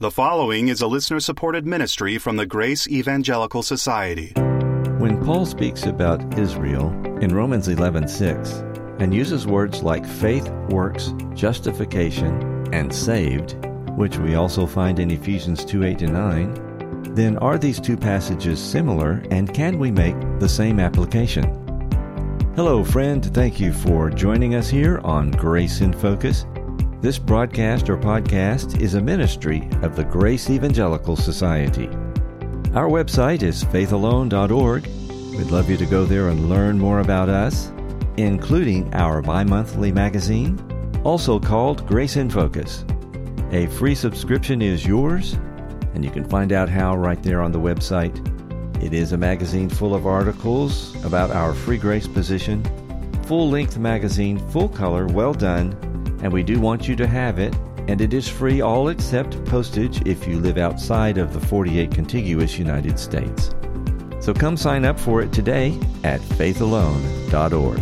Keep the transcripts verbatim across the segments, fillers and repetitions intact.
The following is a listener-supported ministry from the Grace Evangelical Society. When Paul speaks about Israel in Romans eleven six and uses words like faith, works, justification, and saved, which we also find in Ephesians two eight to nine, then are these two passages similar, and can we make the same application? Hello, friend. Thank you for joining us here on Grace in Focus. This broadcast or podcast is a ministry of the Grace Evangelical Society. Our website is faith alone dot org. We'd love you to go there and learn more about us, including our bi-monthly magazine, also called Grace in Focus. A free subscription is yours, and you can find out how right there on the website. It is a magazine full of articles about our free grace position, full-length magazine, full color, well done, and we do want you to have it, and it is free all except postage if you live outside of the forty-eight contiguous United States. So come sign up for it today at faith alone dot org.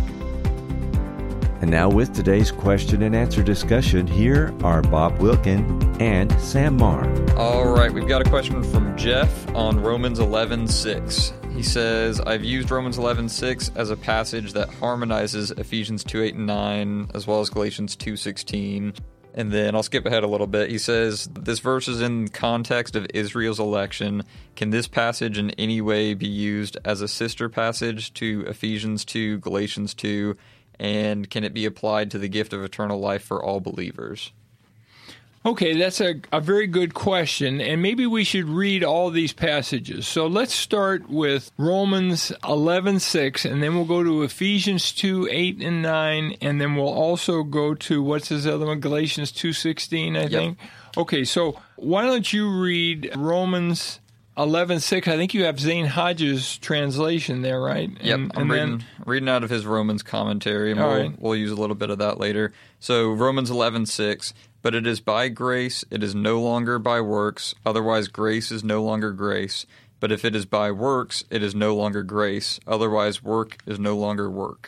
And now with today's question and answer discussion, here are Bob Wilkin and Sam Marr. All right, we've got a question from Jeff on Romans eleven six. He says, I've used Romans eleven six as a passage that harmonizes Ephesians two eight and nine, as well as Galatians two sixteen. And then I'll skip ahead a little bit. He says, this verse is in context of Israel's election. Can this passage in any way be used as a sister passage to Ephesians two, Galatians two, and can it be applied to the gift of eternal life for all believers? Okay, that's a, a very good question, and maybe we should read all these passages. So let's start with Romans eleven six, and then we'll go to Ephesians two eight and nine, and then we'll also go to, what's his other one, Galatians two sixteen, I yep. think. Okay, so why don't you read Romans eleven six? I think you have Zane Hodges' translation there, right? Yep, and, I'm and reading, then, reading out of his Romans commentary, and we'll, right. we'll use a little bit of that later. So Romans eleven six, but it is by grace, it is no longer by works, otherwise grace is no longer grace. But if it is by works, it is no longer grace, otherwise work is no longer work.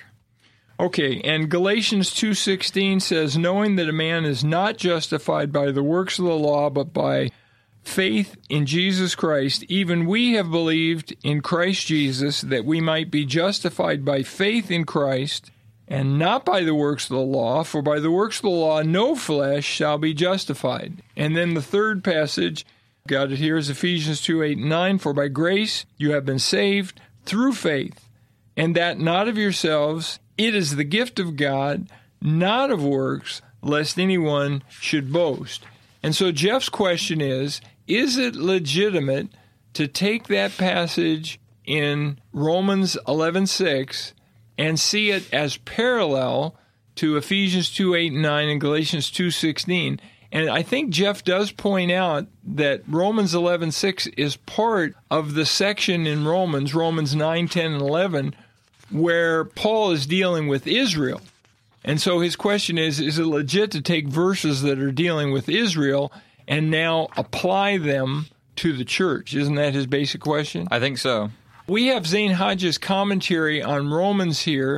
Okay, and Galatians two sixteen says, knowing that a man is not justified by the works of the law, but by faith in Jesus Christ, even we have believed in Christ Jesus, that we might be justified by faith in Christ, and not by the works of the law, for by the works of the law no flesh shall be justified. And then the third passage, got it here, is Ephesians two eight and nine, for by grace you have been saved through faith, and that not of yourselves, it is the gift of God, not of works, lest anyone should boast. And so Jeff's question is, is it legitimate to take that passage in Romans eleven six and see it as parallel to Ephesians two eight and nine and Galatians two sixteen? And I think Jeff does point out that Romans eleven six is part of the section in Romans, Romans nine, ten, and eleven, where Paul is dealing with Israel. And so his question is, is it legit to take verses that are dealing with Israel and now apply them to the church? Isn't that his basic question? I think so. We have Zane Hodges' commentary on Romans here,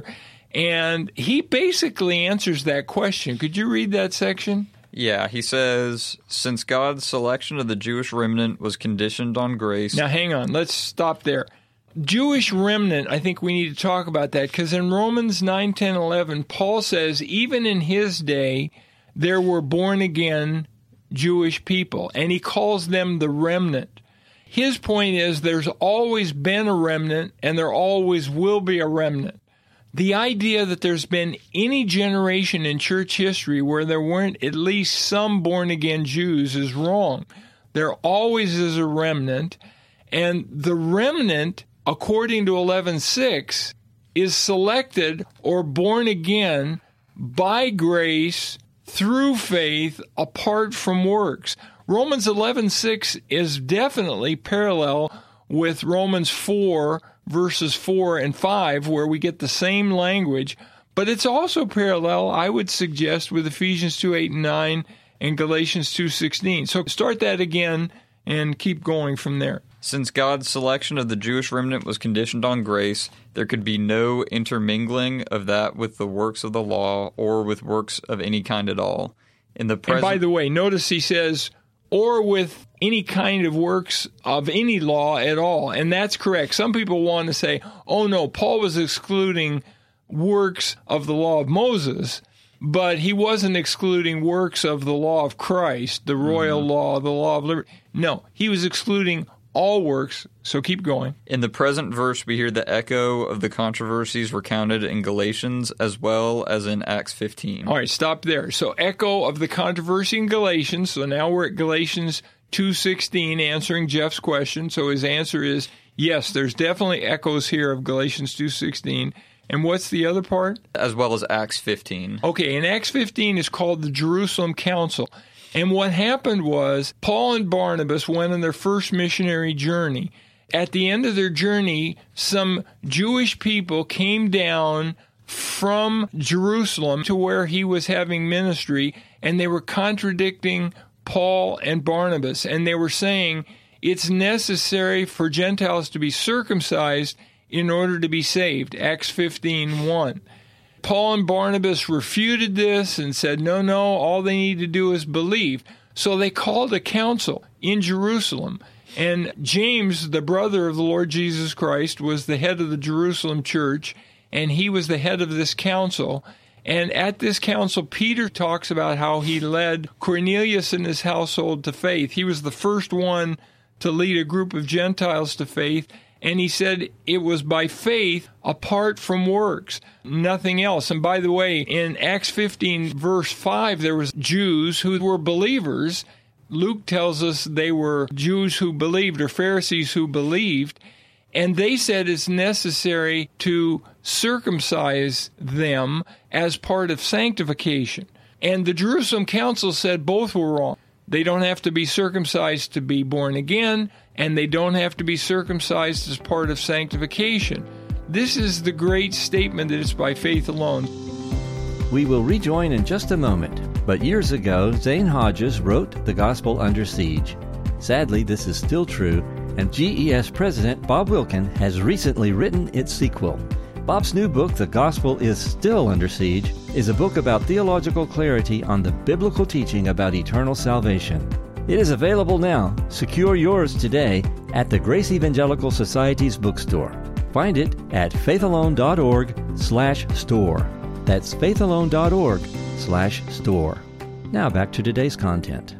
and he basically answers that question. Could you read that section? Yeah, he says, since God's selection of the Jewish remnant was conditioned on grace... Now, hang on. Let's stop there. Jewish remnant, I think we need to talk about that, because in Romans nine, ten, eleven, Paul says even in his day, there were born-again Jewish people, and he calls them the remnant. His point is there's always been a remnant, and there always will be a remnant. The idea that there's been any generation in church history where there weren't at least some born-again Jews is wrong. There always is a remnant, and the remnant, according to eleven six, is selected or born again by grace through faith apart from works. Romans eleven six is definitely parallel with Romans four, verses four and five, where we get the same language, but it's also parallel, I would suggest, with Ephesians two eight and nine and Galatians two sixteen. So start that again and keep going from there. Since God's selection of the Jewish remnant was conditioned on grace, there could be no intermingling of that with the works of the law or with works of any kind at all. In the present... And by the way, notice he says, or with any kind of works of any law at all. And that's correct. Some people want to say, oh no, Paul was excluding works of the law of Moses, but he wasn't excluding works of the law of Christ, the royal mm-hmm. law, the law of liberty. No, he was excluding all works. So keep going. In the present verse, we hear the echo of the controversies recounted in Galatians as well as in Acts fifteen. All right, stop there. So echo of the controversy in Galatians. So now we're at Galatians two sixteen, answering Jeff's question. So his answer is yes, there's definitely echoes here of Galatians two sixteen. And what's the other part? As well as Acts fifteen. Okay, and Acts fifteen is called the Jerusalem Council. And what happened was Paul and Barnabas went on their first missionary journey. At the end of their journey, some Jewish people came down from Jerusalem to where he was having ministry, and they were contradicting Paul and Barnabas. And they were saying it's necessary for Gentiles to be circumcised in order to be saved. Acts fifteen one. Paul and Barnabas refuted this and said, no, no, all they need to do is believe. So they called a council in Jerusalem. And James, the brother of the Lord Jesus Christ, was the head of the Jerusalem church, and he was the head of this council. And at this council, Peter talks about how he led Cornelius and his household to faith. He was the first one to lead a group of Gentiles to faith. And he said it was by faith apart from works, nothing else. And by the way, in Acts fifteen, verse five, there was Jews who were believers. Luke tells us they were Jews who believed, or Pharisees who believed. And they said it's necessary to circumcise them as part of sanctification. And the Jerusalem Council said both were wrong. They don't have to be circumcised to be born again, and they don't have to be circumcised as part of sanctification. This is the great statement that it's by faith alone. We will rejoin in just a moment, but years ago, Zane Hodges wrote The Gospel Under Siege. Sadly, this is still true, and G E S President Bob Wilkin has recently written its sequel. Bob's new book, The Gospel is Still Under Siege, is a book about theological clarity on the biblical teaching about eternal salvation. It is available now. Secure yours today at the Grace Evangelical Society's bookstore. Find it at faithalone.org slash store. That's faithalone.org slash store. Now back to today's content.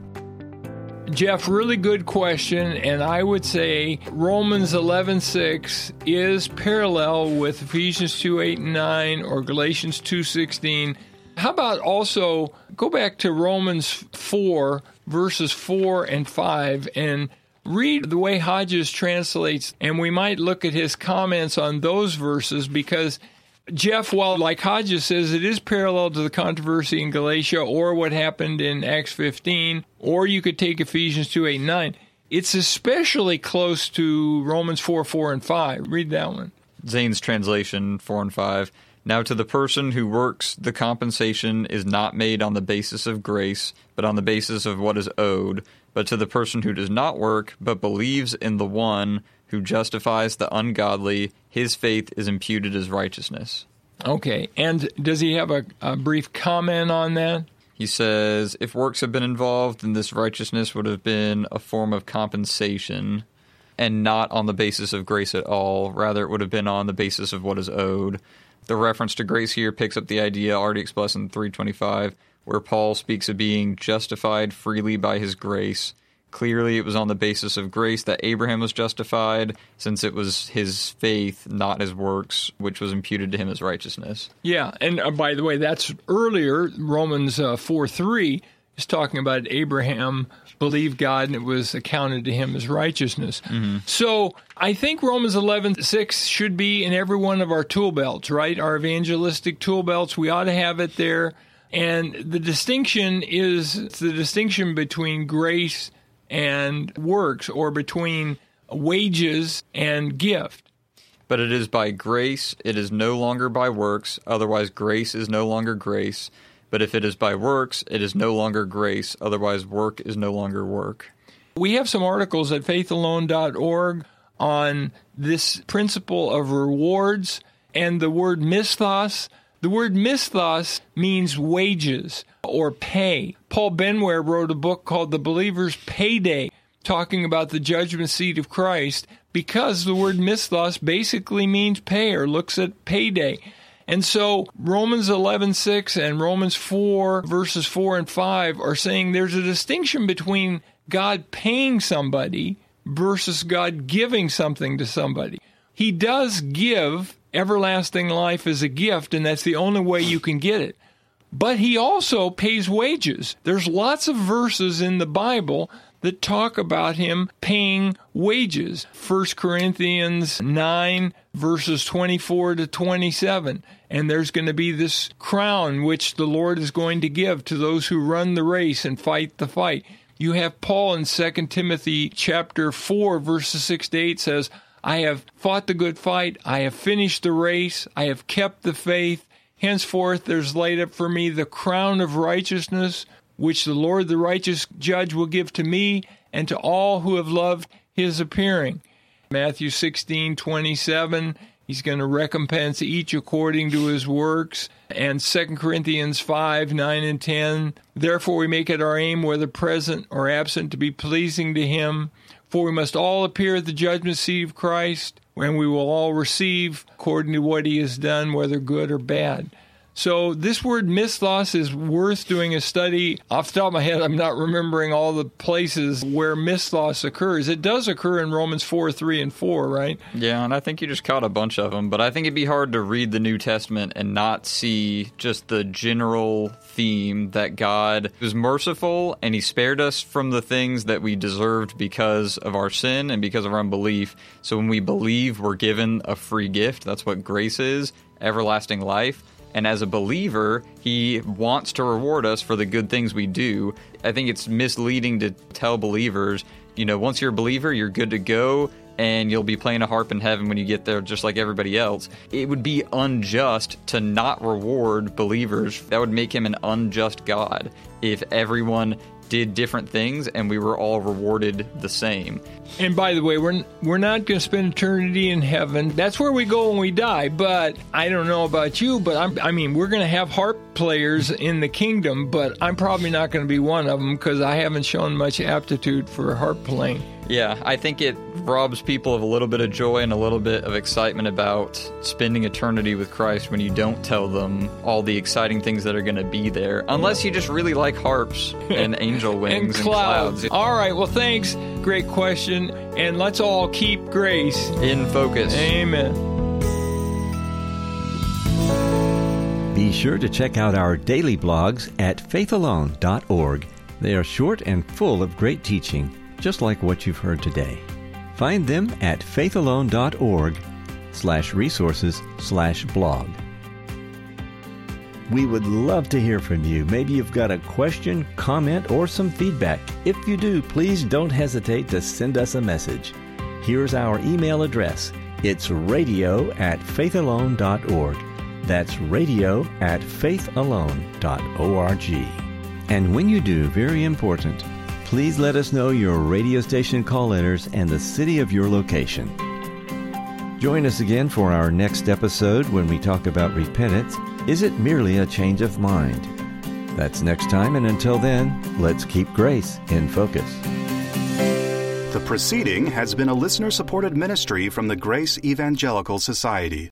Jeff, really good question, and I would say Romans eleven six is parallel with Ephesians two eight and nine or Galatians two sixteen. How about also go back to Romans four, verses four and five, and read the way Hodges translates, and we might look at his comments on those verses, because Jeff, while like Hodges says, it is parallel to the controversy in Galatia or what happened in Acts fifteen, or you could take Ephesians two, eight, and nine. It's especially close to Romans four, four, and five. Read that one. Zane's translation, four and five. Now to the person who works, the compensation is not made on the basis of grace, but on the basis of what is owed. But to the person who does not work, but believes in the one who justifies the ungodly, his faith is imputed as righteousness. Okay, and does he have a, a brief comment on that? He says, if works have been involved, then this righteousness would have been a form of compensation, and not on the basis of grace at all. Rather, it would have been on the basis of what is owed. The reference to grace here picks up the idea already expressed in three twenty-five, where Paul speaks of being justified freely by his grace. Clearly, it was on the basis of grace that Abraham was justified, since it was his faith, not his works, which was imputed to him as righteousness. Yeah, and uh, by the way, that's earlier. Romans uh, four three is talking about Abraham believed God, and it was accounted to him as righteousness. Mm-hmm. So I think Romans eleven six should be in every one of our tool belts, right? Our evangelistic tool belts, we ought to have it there. And the distinction is the distinction between grace and works, or between wages and gift. But it is by grace, it is no longer by works, otherwise grace is no longer grace. But if it is by works, it is no longer grace, otherwise work is no longer work. We have some articles at faith alone dot org on this principle of rewards, and the word misthos, The word misthos means wages or pay. Paul Benware wrote a book called The Believer's Payday, talking about the judgment seat of Christ, because the word misthos basically means pay or looks at payday. And so Romans eleven six and Romans four, verses four and five are saying there's a distinction between God paying somebody versus God giving something to somebody. He does give everlasting life as a gift, and that's the only way you can get it. But he also pays wages. There's lots of verses in the Bible that talk about him paying wages. First Corinthians nine, verses twenty-four to twenty-seven. And there's going to be this crown which the Lord is going to give to those who run the race and fight the fight. You have Paul in Second Timothy chapter four, verses six to eight says, I have fought the good fight, I have finished the race, I have kept the faith. Henceforth there's laid up for me the crown of righteousness, which the Lord the righteous judge will give to me and to all who have loved his appearing. Matthew sixteen twenty-seven, he's going to recompense each according to his works. And Second Corinthians five, nine and ten, therefore we make it our aim, whether present or absent, to be pleasing to him. For we must all appear at the judgment seat of Christ, when we will all receive according to what he has done, whether good or bad. So this word misthos is worth doing a study. Off the top of my head, I'm not remembering all the places where misthos occurs. It does occur in Romans four, three, and four, right? Yeah, and I think you just caught a bunch of them. But I think it'd be hard to read the New Testament and not see just the general theme that God was merciful and he spared us from the things that we deserved because of our sin and because of our unbelief. So when we believe, we're given a free gift. That's what grace is, everlasting life. And as a believer, he wants to reward us for the good things we do. I think it's misleading to tell believers, you know, once you're a believer, you're good to go, and you'll be playing a harp in heaven when you get there, just like everybody else. It would be unjust to not reward believers. That would make him an unjust God if everyone did different things and we were all rewarded the same. And by the way, we're we're not going to spend eternity in heaven. That's where we go when we die. But I don't know about you, but I'm, I mean, we're going to have harp players in the kingdom, but I'm probably not going to be one of them because I haven't shown much aptitude for harp playing. Yeah, I think it robs people of a little bit of joy and a little bit of excitement about spending eternity with Christ when you don't tell them all the exciting things that are going to be there, unless you just really like harps and angel wings and, clouds. and clouds. All right, well, thanks. Great question. And let's all keep grace in focus. Amen. Be sure to check out our daily blogs at faith alone dot org. They are short and full of great teaching, just like what you've heard today. Find them at faith alone dot org slash resources slash blog. We would love to hear from you. Maybe you've got a question, comment, or some feedback. If you do, please don't hesitate to send us a message. Here's our email address. It's radio at faith alone dot org. That's radio at faith alone dot org. And when you do, very important, please let us know your radio station call letters and the city of your location. Join us again for our next episode when we talk about repentance. Is it merely a change of mind? That's next time, and until then, let's keep grace in focus. The proceeding has been a listener-supported ministry from the Grace Evangelical Society.